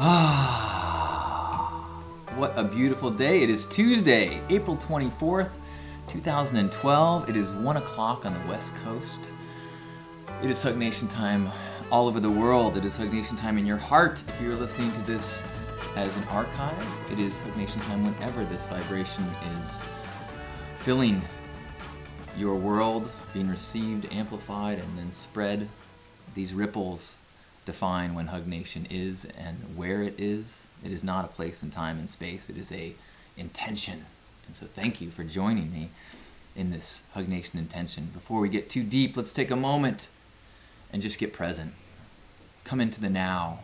What a beautiful day. It is Tuesday, April 24th, 2012. It is 1 o'clock on the West Coast. It is Hug Nation time all over the world. It is Hug Nation time in your heart. If you're listening to this as an archive, it is Hug Nation time whenever this vibration is filling your world, being received, amplified, and then spread. These ripples define when Hug Nation is and where it is. It is not a place in time and space. It is a intention. And so thank you for joining me in this Hug Nation intention. Before we get too deep, let's take a moment and just get present. Come into the now.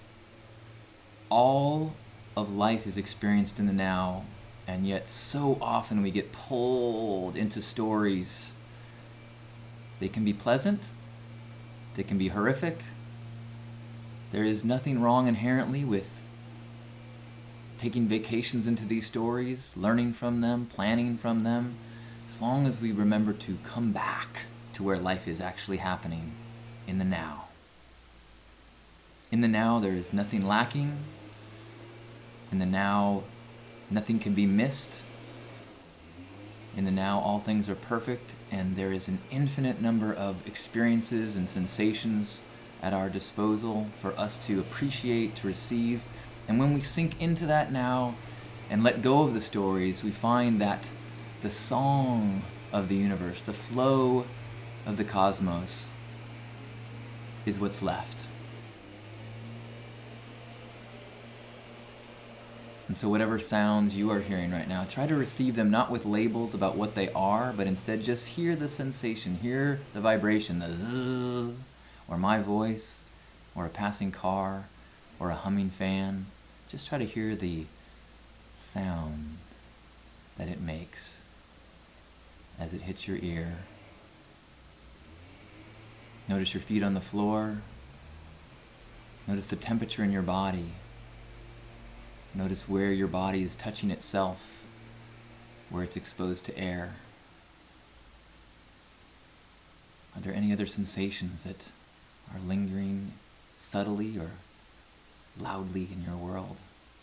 All of life is experienced in the now, and yet so often we get pulled into stories. They can be pleasant. They can be horrific. There is nothing wrong inherently with taking vacations into these stories, learning from them, planning from them, as long as we remember to come back to where life is actually happening in the now. In the now, there is nothing lacking. In the now, nothing can be missed. In the now, all things are perfect, and there is an infinite number of experiences and sensations at our disposal for us to appreciate, to receive. And when we sink into that now and let go of the stories, we find that the song of the universe, the flow of the cosmos, is what's left. And so whatever sounds you are hearing right now, try to receive them not with labels about what they are, but instead just hear the sensation, hear the vibration, the zzz, or my voice, or a passing car, or a humming fan. Just try to hear the sound that it makes as it hits your ear. Notice your feet on the floor. Notice the temperature in your body. Notice where your body is touching itself, where it's exposed to air. Are there any other sensations that are lingering subtly or loudly in your world?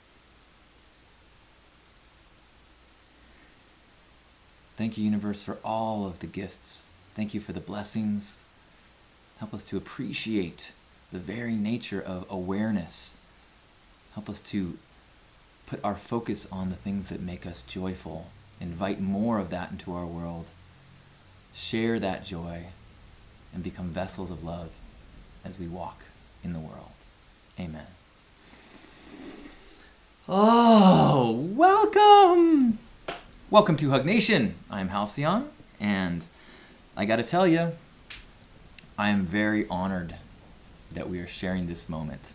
Thank you, universe, for all of the gifts. Thank you for the blessings. Help us to appreciate the very nature of awareness. Help us to put our focus on the things that make us joyful. Invite more of that into our world. Share that joy and become vessels of love as we walk in the world. Amen. Oh, welcome! Welcome to Hug Nation. I'm Halcyon, and I gotta tell you, I am very honored that we are sharing this moment.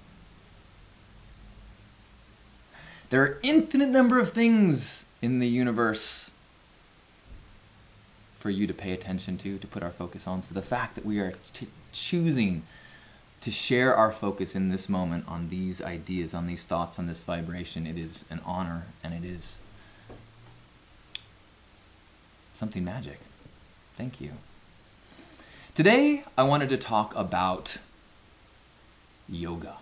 There are infinite number of things in the universe for you to pay attention to put our focus on. So the fact that we are choosing to share our focus in this moment on these ideas, on these thoughts, on this vibration, it is an honor, and it is something magic. Thank you. Today, I wanted to talk about yoga.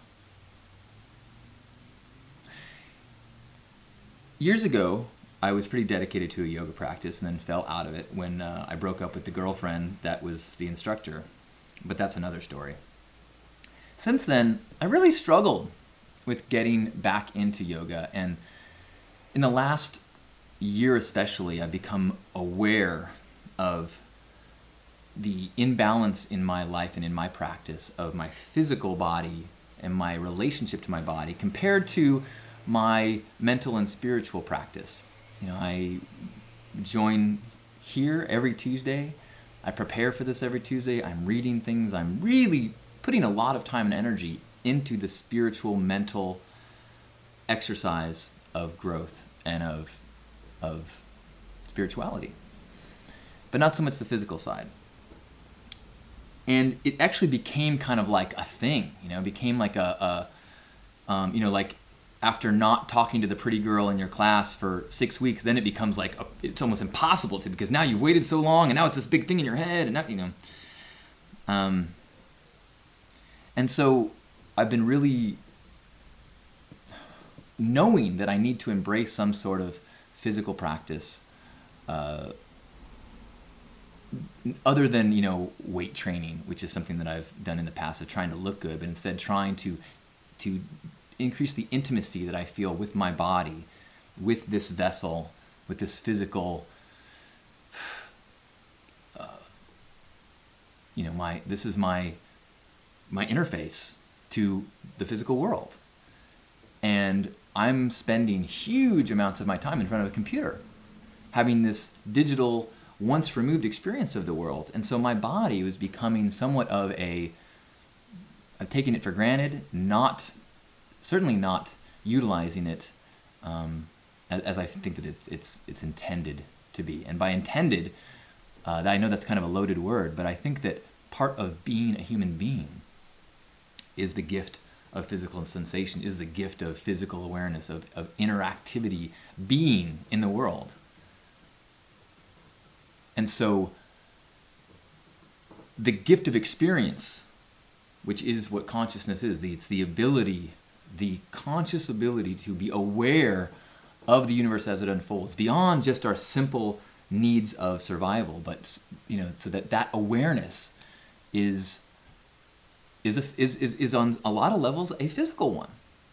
Years ago, I was pretty dedicated to a yoga practice and then fell out of it when I broke up with the girlfriend that was the instructor. But that's another story. Since then, I really struggled with getting back into yoga. And in the last year especially, I've become aware of the imbalance in my life and in my practice of my physical body and my relationship to my body compared to my mental and spiritual practice. I join here every Tuesday. I prepare for this every Tuesday. I'm reading things. I'm really putting a lot of time and energy into the spiritual, mental exercise of growth and of spirituality, but not so much the physical side. And it actually became kind of like a thing, became like like after not talking to the pretty girl in your class for 6 weeks, then it becomes like it's almost impossible to, because now you've waited so long and now it's this big thing in your head and now, and so I've been really knowing that I need to embrace some sort of physical practice other than, weight training, which is something that I've done in the past of trying to look good, but instead trying to increase the intimacy that I feel with my body, with this vessel, with this physical, this is my interface to the physical world. And I'm spending huge amounts of my time in front of a computer, having this digital, once removed experience of the world. And so my body was becoming somewhat of I'm taking it for granted, certainly not utilizing it as I think that it's intended to be. And by intended, I know that's kind of a loaded word, but I think that part of being a human being is the gift of physical sensation, is the gift of physical awareness, of interactivity, being in the world. And so the gift of experience, which is what consciousness is, it's the ability, the conscious ability to be aware of the universe as it unfolds, beyond just our simple needs of survival, but so that awareness is on a lot of levels a physical one.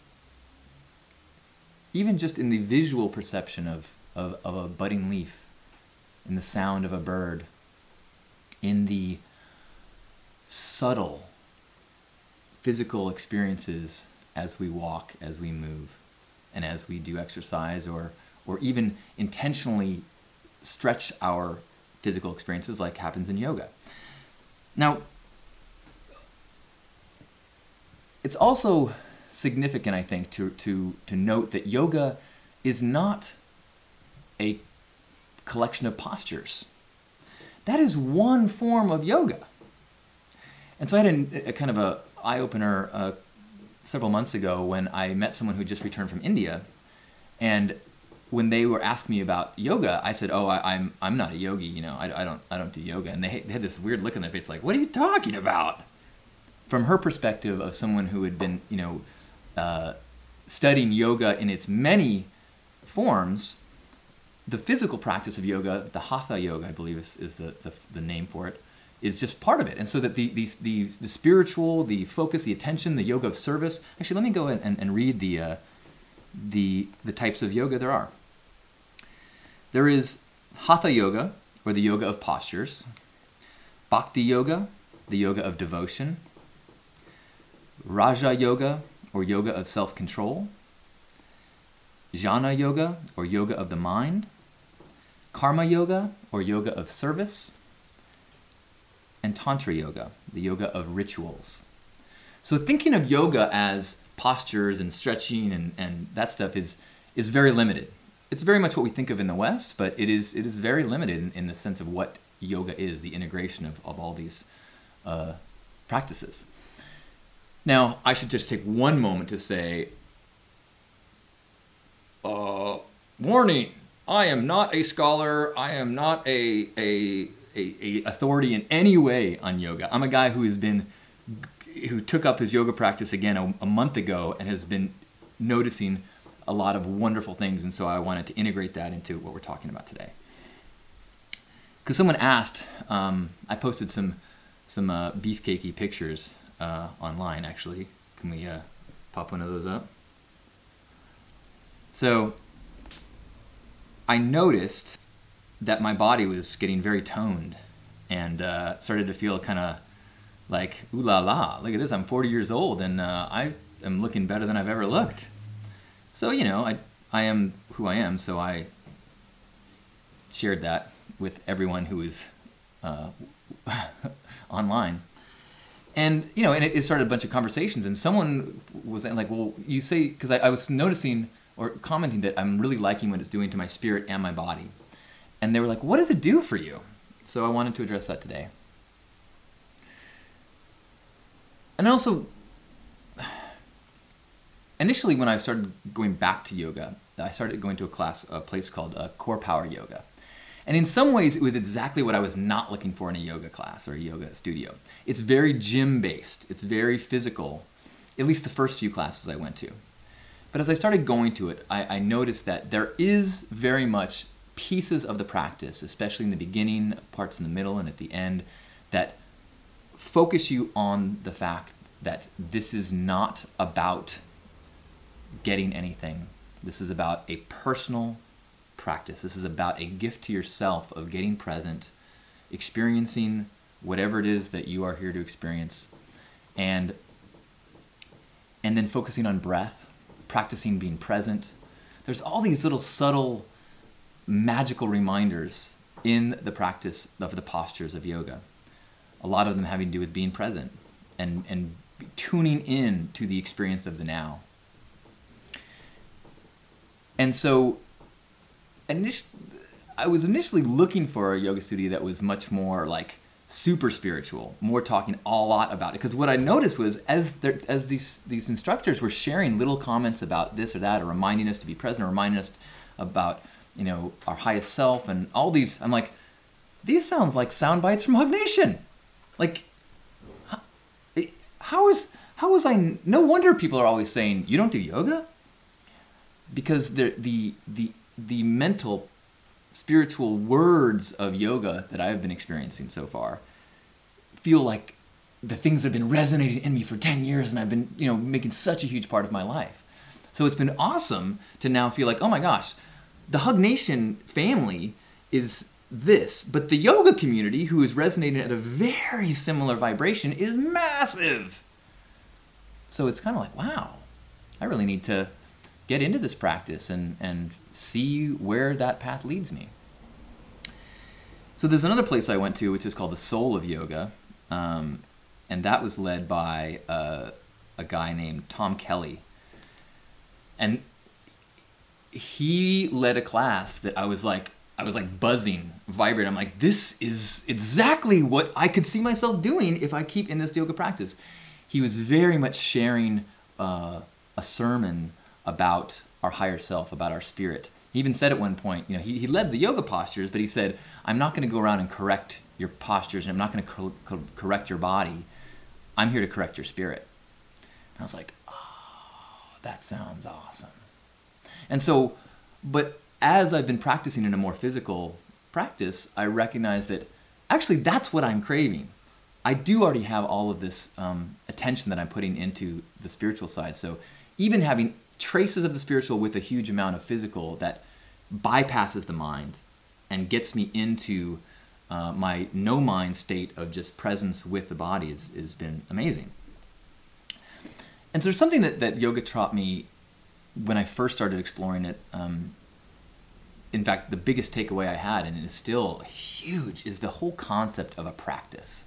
Even just in the visual perception of a budding leaf, in the sound of a bird, in the subtle physical experiences as we walk, as we move, and as we do exercise, or even intentionally stretch our physical experiences like happens in yoga. Now, it's also significant, I think, to note that yoga is not a collection of postures. That is one form of yoga. And so I had a kind of a eye-opener several months ago when I met someone who just returned from India, and when they were asking me about yoga, I said, "Oh, I'm not a yogi. I don't do yoga." And they had this weird look on their face, like, "What are you talking about?" From her perspective of someone who had been, studying yoga in its many forms, the physical practice of yoga, the hatha yoga, I believe is the name for it, is just part of it. And so that the spiritual, the focus, the attention, the yoga of service. Actually, let me go and read the types of yoga there are. There is hatha yoga, or the yoga of postures; bhakti yoga, the yoga of devotion; raja yoga, or yoga of self-control; jnana yoga, or yoga of the mind; karma yoga, or yoga of service; and tantra yoga, the yoga of rituals. So thinking of yoga as postures and stretching and that stuff is very limited. It's very much what we think of in the West, but it is very limited in the sense of what yoga is, the integration of all these practices. Now, I should just take one moment to say, warning, I am not a scholar, I am not a authority in any way on yoga. I'm a guy who took up his yoga practice again a month ago and has been noticing a lot of wonderful things, and so I wanted to integrate that into what we're talking about today. Because someone asked, I posted some beefcakey pictures online, actually. Can we pop one of those up? So I noticed that my body was getting very toned and started to feel kind of like, ooh la la, look at this, I'm 40 years old and I am looking better than I've ever looked. So, I am who I am, so I shared that with everyone who is online. And, and it started a bunch of conversations, and someone was like, well, you say, because I was noticing or commenting that I'm really liking what it's doing to my spirit and my body. And they were like, what does it do for you? So I wanted to address that today. And also, initially when I started going back to yoga, I started going to a place called Core Power Yoga. And in some ways, it was exactly what I was not looking for in a yoga class or a yoga studio. It's very gym-based. It's very physical, at least the first few classes I went to. But as I started going to it, I noticed that there is very much pieces of the practice, especially in the beginning, parts in the middle, and at the end, that focus you on the fact that this is not about getting anything. This is about a personal practice. This is about a gift to yourself of getting present, experiencing whatever it is that you are here to experience, and then focusing on breath, practicing being present. There's all these little subtle magical reminders in the practice of the postures of yoga. A lot of them having to do with being present and tuning in to the experience of the now. And so I was initially looking for a yoga studio that was much more like super spiritual, more talking a lot about it. Because what I noticed was as these instructors were sharing little comments about this or that, or reminding us to be present, or reminding us about, our highest self and all these, I'm like, these sounds like sound bites from Hug Nation. Like, how was I? No wonder people are always saying you don't do yoga, because the mental, spiritual words of yoga that I have been experiencing so far feel like the things that have been resonating in me for 10 years, and I've been, making such a huge part of my life. So it's been awesome to now feel like, oh my gosh, the Hug Nation family is this, but the yoga community, who is resonating at a very similar vibration, is massive. So it's kind of like, wow, I really need to get into this practice and see where that path leads me. So there's another place I went to, which is called the Soul of Yoga, and that was led by a guy named Tom Kelly. And he led a class that I was like buzzing, vibrating. I'm like, this is exactly what I could see myself doing if I keep in this yoga practice. He was very much sharing a sermon about our higher self, about our spirit. He even said at one point, he led the yoga postures, but he said, I'm not going to go around and correct your postures, and I'm not going to correct your body. I'm here to correct your spirit. And I was like, oh, that sounds awesome. And so, but as I've been practicing in a more physical practice, I recognize that actually that's what I'm craving. I do already have all of this attention that I'm putting into the spiritual side. So even having traces of the spiritual with a huge amount of physical that bypasses the mind and gets me into my no mind state of just presence with the body has been amazing. And so there's something that yoga taught me when I first started exploring it. In fact, the biggest takeaway I had, and it is still huge, is the whole concept of a practice.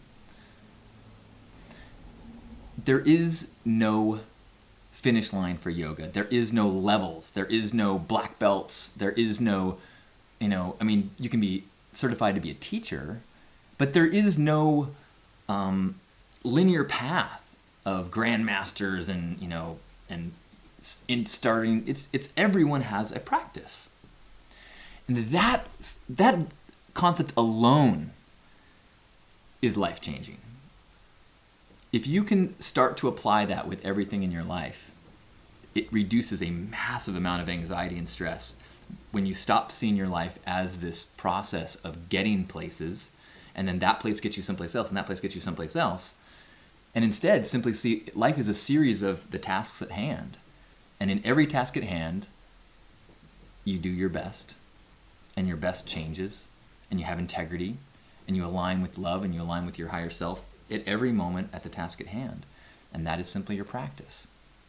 There is no finish line for yoga. There is no levels. There is no black belts. There is no, you can be certified to be a teacher, but there is no linear path of grandmasters and in starting. It's everyone has a practice, and that concept alone is life-changing. If you can start to apply that with everything in your life, it reduces a massive amount of anxiety and stress when you stop seeing your life as this process of getting places, and then that place gets you someplace else, and that place gets you someplace else, and instead simply see life as a series of the tasks at hand. And in every task at hand, you do your best, and your best changes, and you have integrity, and you align with love, and you align with your higher self at every moment at the task at hand. And that is simply your practice.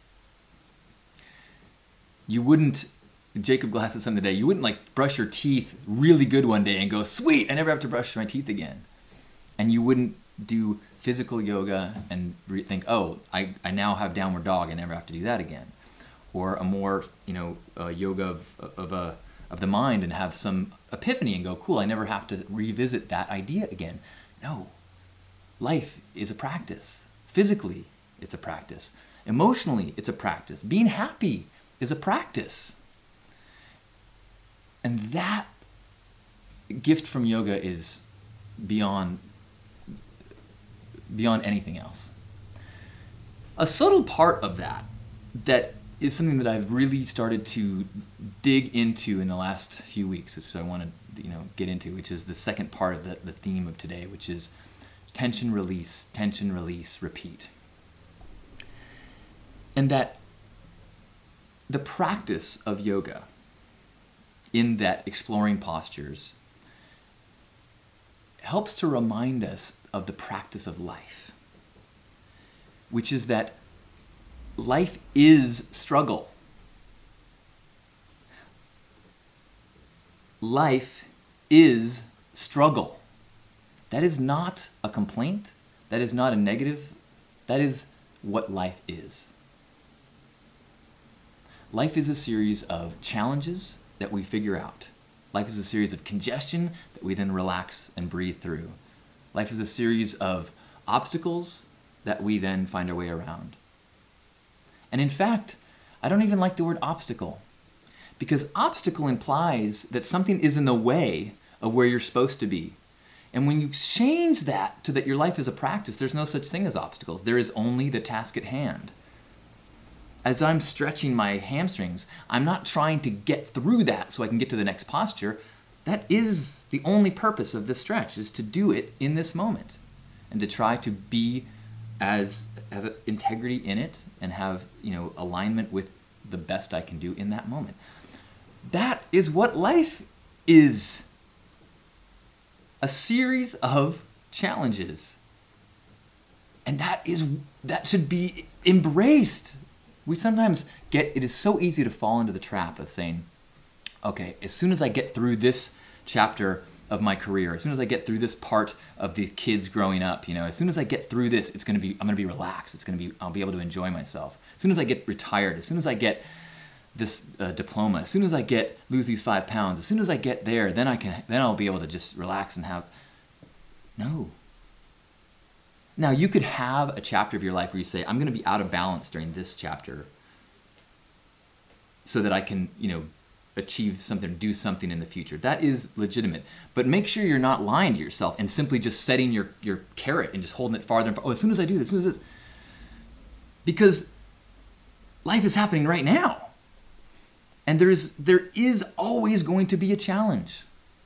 You wouldn't, Jacob Glass said something today, you wouldn't brush your teeth really good one day and go, sweet, I never have to brush my teeth again. And you wouldn't do physical yoga and think, oh, I now have downward dog, I never have to do that again. Or a more, yoga of the mind and have some epiphany and go, cool, I never have to revisit that idea again. No. Life is a practice. Physically, it's a practice. Emotionally, it's a practice. Being happy is a practice. And that gift from yoga is beyond anything else. A subtle part of that is something that I've really started to dig into in the last few weeks. So I want to get into, which is the second part of the theme of today, which is tension, release, repeat. And that the practice of yoga in that exploring postures helps to remind us of the practice of life, which is that life is struggle. Life is struggle. That is not a complaint. That is not a negative. That is what life is. Life is a series of challenges that we figure out. Life is a series of congestion that we then relax and breathe through. Life is a series of obstacles that we then find our way around. And in fact, I don't even like the word obstacle, because obstacle implies that something is in the way of where you're supposed to be. And when you change that to that your life is a practice, there's no such thing as obstacles. There is only the task at hand. As I'm stretching my hamstrings, I'm not trying to get through that so I can get to the next posture. That is the only purpose of this stretch, is to do it in this moment and to try to be have integrity in it and have alignment with the best I can do in that moment. That is what life is. A series of challenges. And that should be embraced. We sometimes it is so easy to fall into the trap of saying, okay, as soon as I get through this chapter of my career, as soon as I get through this part of the kids growing up, as soon as I get through this, I'm going to be relaxed. I'll be able to enjoy myself. As soon as I get retired, as soon as I get this diploma, as soon as I lose these 5 pounds, as soon as I get there, then I'll be able to just relax and have. No. Now, you could have a chapter of your life where you say, I'm going to be out of balance during this chapter so that I can, achieve something, do something in the future. That is legitimate. But make sure you're not lying to yourself and simply just setting your carrot and just holding it farther and farther. Oh, as soon as I do this, as soon as this. Because life is happening right now. And there is always going to be a challenge.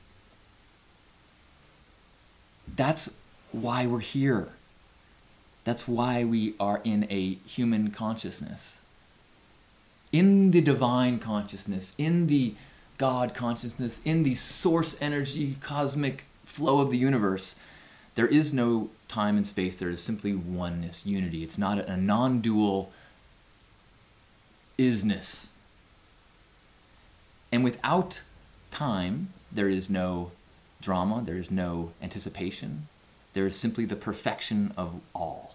That's why we're here. That's why we are in a human consciousness. In the divine consciousness, in the God consciousness, in the source energy, cosmic flow of the universe, there is no time and space. There is simply oneness, unity. It's not a non-dual isness. And without time, there is no drama, there is no anticipation. There is simply the perfection of all.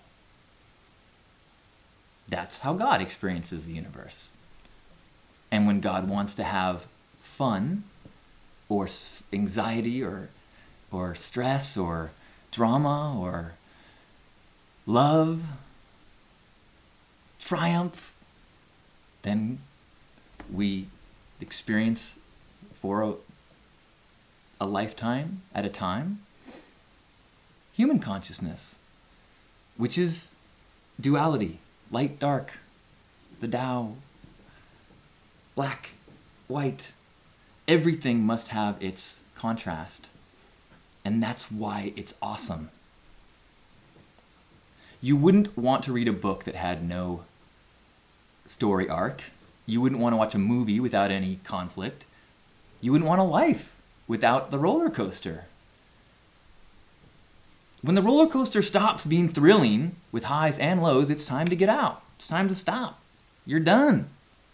That's how God experiences the universe. And when God wants to have fun or anxiety or stress or drama or love, triumph, then we experience for a lifetime at a time human consciousness, which is duality, light, dark, the Tao, black, white. Everything must have its contrast, and that's why it's awesome. You wouldn't want to read a book that had no story arc. You wouldn't want to watch a movie without any conflict. You wouldn't want a life without the roller coaster. When the roller coaster stops being thrilling with highs and lows, it's time to get out. It's time to stop. You're done.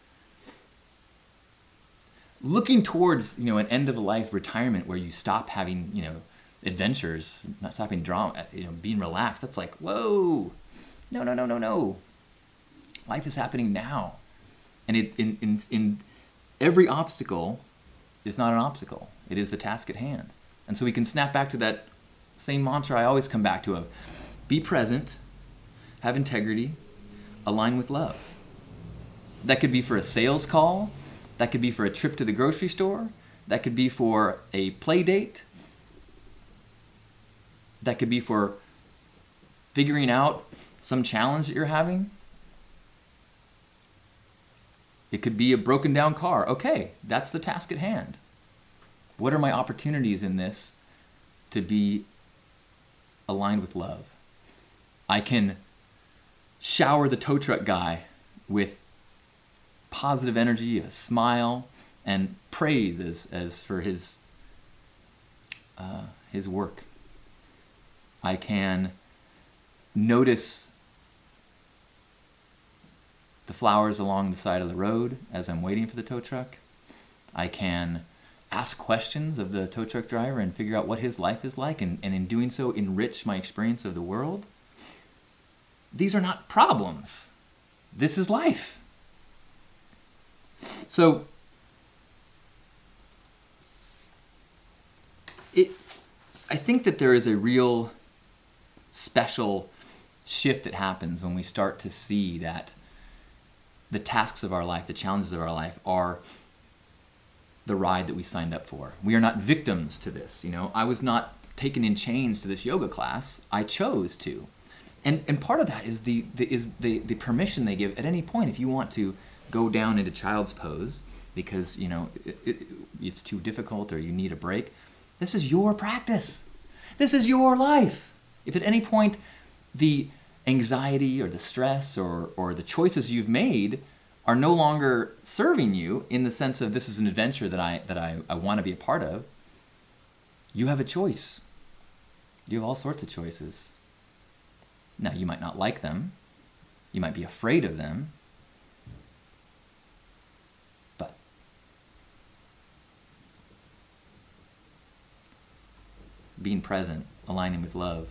Looking towards, an end of life retirement where you stop having, adventures, not stopping drama, being relaxed. That's like, whoa, no. Life is happening now. And in every obstacle is not an obstacle. It is the task at hand. And so we can snap back to that same mantra I always come back to of be present, have integrity, align with love. That could be for a sales call. That could be for a trip to the grocery store. That could be for a play date. That could be for figuring out some challenge that you're having. It could be a broken down car. Okay, that's the task at hand. What are my opportunities in this to be aligned with love? I can shower the tow truck guy with positive energy, a smile, and praise as for his work. I can notice the flowers along the side of the road as I'm waiting for the tow truck. I can ask questions of the tow truck driver and figure out what his life is like, and in doing so enrich my experience of the world. These are not problems. This is life. So I think that there is a real special shift that happens when we start to see that the tasks of our life, the challenges of our life, are the ride that we signed up for. We are not victims to this. I was not taken in chains to this yoga class. I chose to. And part of that is the permission they give at any point. If you want to go down into child's pose because it's too difficult or you need a break, this is your practice. This is your life. If at any point the anxiety or the stress or the choices you've made are no longer serving you in the sense of this is an adventure that I want to be a part of, you have a choice. You have all sorts of choices. Now, you might not like them. You might be afraid of them. But being present, aligning with love,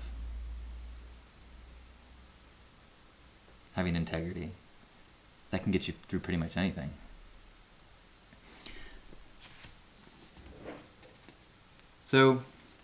having integrity, that can get you through pretty much anything. So,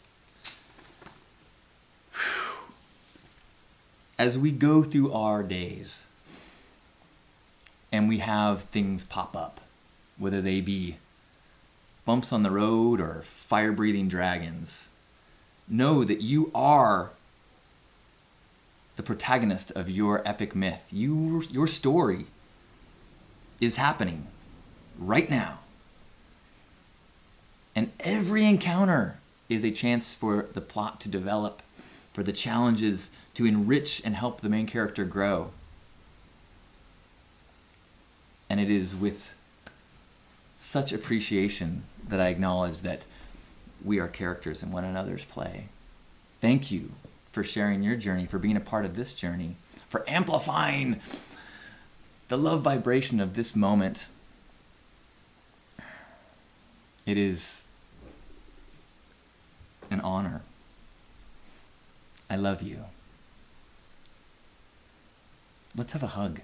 as we go through our days and we have things pop up, whether they be bumps on the road or fire-breathing dragons, know that you are the protagonist of your epic myth. Your story is happening right now. And every encounter is a chance for the plot to develop, for the challenges to enrich and help the main character grow. And it is with such appreciation that I acknowledge that we are characters in one another's play. Thank you for sharing your journey, for being a part of this journey, for amplifying the love vibration of this moment. It is an honor. I love you. Let's have a hug.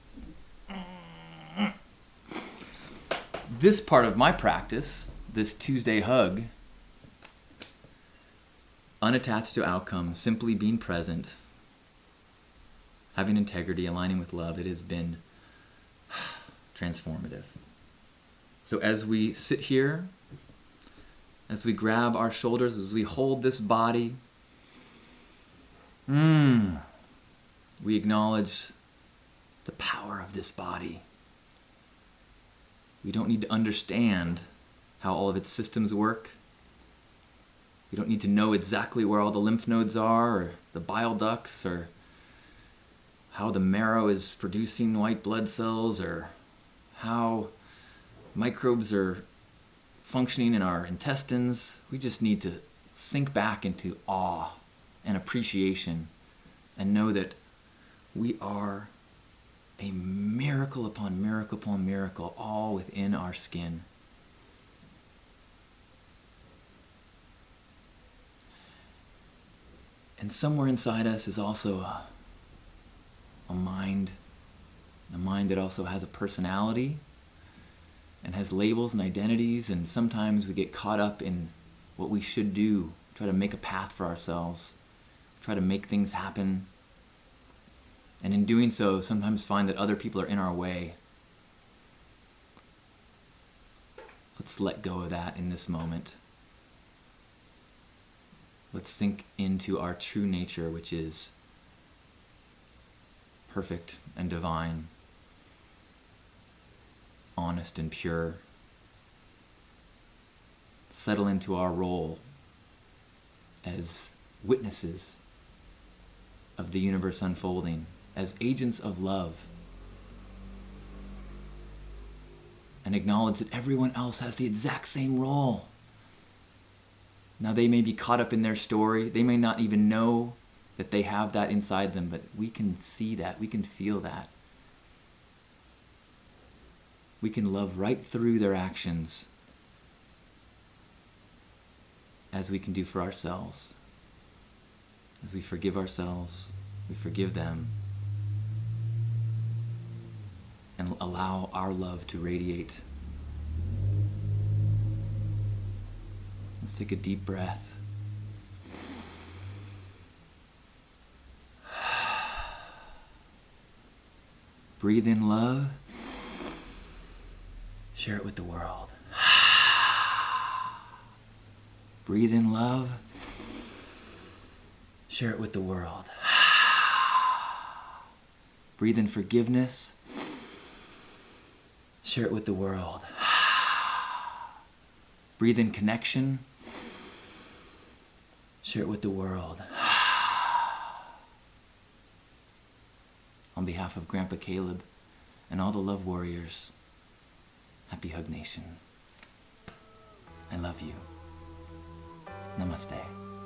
This part of my practice, this Tuesday hug, unattached to outcome, simply being present, having integrity, aligning with love, it has been transformative. So as we sit here, as we grab our shoulders, as we hold this body, we acknowledge the power of this body. We don't need to understand how all of its systems work. We don't need to know exactly where all the lymph nodes are, or the bile ducts, or how the marrow is producing white blood cells, or how microbes are functioning in our intestines. We just need to sink back into awe and appreciation and know that we are a miracle upon miracle upon miracle, all within our skin. And somewhere inside us is also a mind that also has a personality and has labels and identities, and sometimes we get caught up in what we should do, try to make a path for ourselves, try to make things happen, and in doing so, sometimes find that other people are in our way. Let's let go of that in this moment. Let's sink into our true nature, which is perfect and divine. honest and pure. Settle into our role as witnesses of the universe unfolding, as agents of love, and acknowledge that everyone else has the exact same role. Now, they may be caught up in their story. They may not even know that they have that inside them, but we can see that. We can feel that. We can love right through their actions, as we can do for ourselves. As we forgive ourselves, we forgive them, and allow our love to radiate. Let's take a deep breath. Breathe in love. Share it with the world. Breathe in love. Share it with the world. Breathe in forgiveness. Share it with the world. Breathe in connection. Share it with the world. On behalf of Grandpa Caleb and all the love warriors, happy Hug Nation. I love you. Namaste.